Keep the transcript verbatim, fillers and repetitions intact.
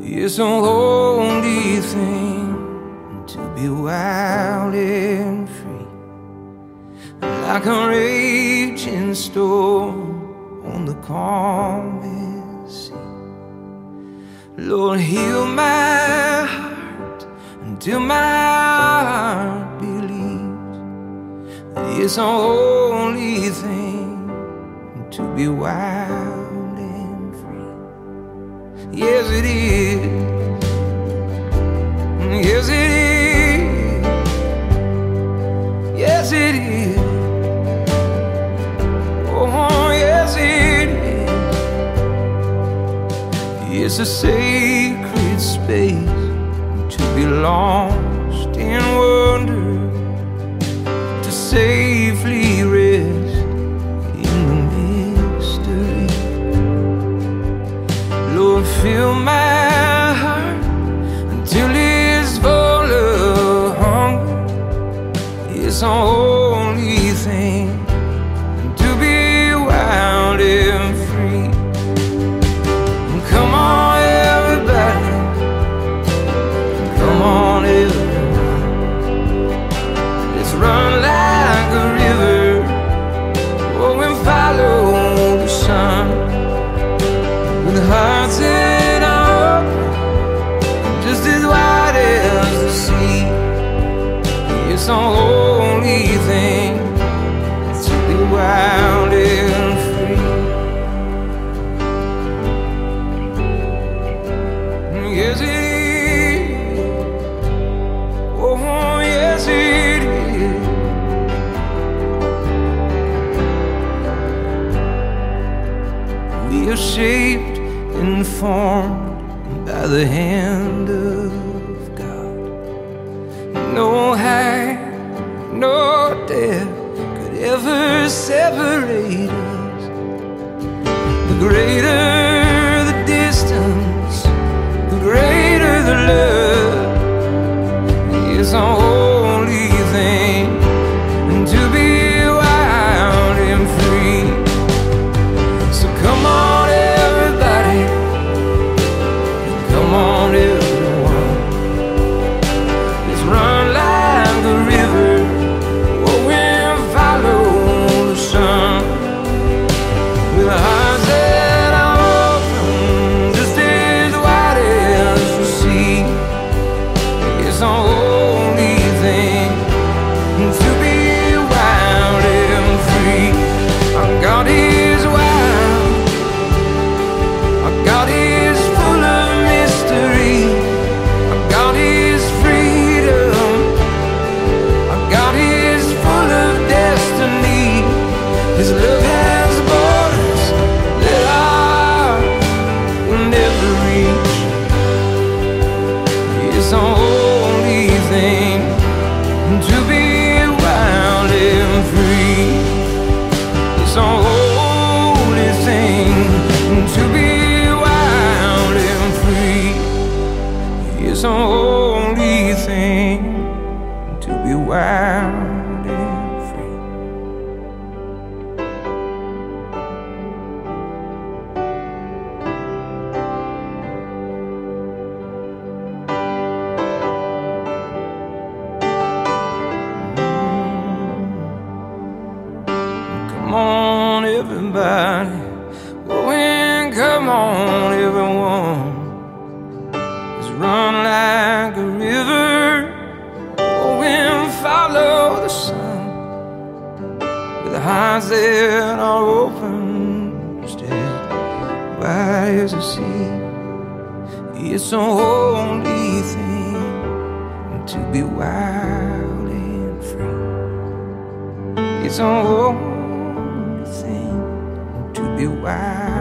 It's a holy thing to be wild and free, like a raging storm on the calmest sea. Lord, heal my heart until my heart believes. It's a holy thing to be wild and free. Yes, it is. Yes, it is. Yes, it is. Oh, yes, it is. It's a sacred space to be lost in wonder, to safely rest in the mystery. Lord, fill my heart until it's full of hunger. It's a holy thing to be wild and free. Come on, everybody. Come on, everyone. Let's run like a river, oh, and follow the sun, with hearts that are open, just as wide as the sea. It's a holy thing to be wild and free. Yes, it is. Oh, yes, it is. We are shaped and formed by the hand of God. No height, no depth could ever separate us. The greater the distance, the greater the love. It's a holy thing to be wild and free. So come on, everybody. Come on, everyone. Let's run like the river, oh, and follow the sun, with hearts that are open, just as wide as the sea. It's a holy thing to be wild and free. Our God is wild. Our God is full of mystery. Our God is freedom. Our God is full of destiny. His love has borders that I will never reach. It's a holy thing to be wild and free. It's a holy thing to be wild and free. It's a holy thing to be wild and free. Come on, everybody. Oh, and come on, everyone. Let's run like a river, oh, and follow the sun, with hearts that are open, just as wide as the sea. It's a holy thing to be wild and free. It's a holy thing to be wild.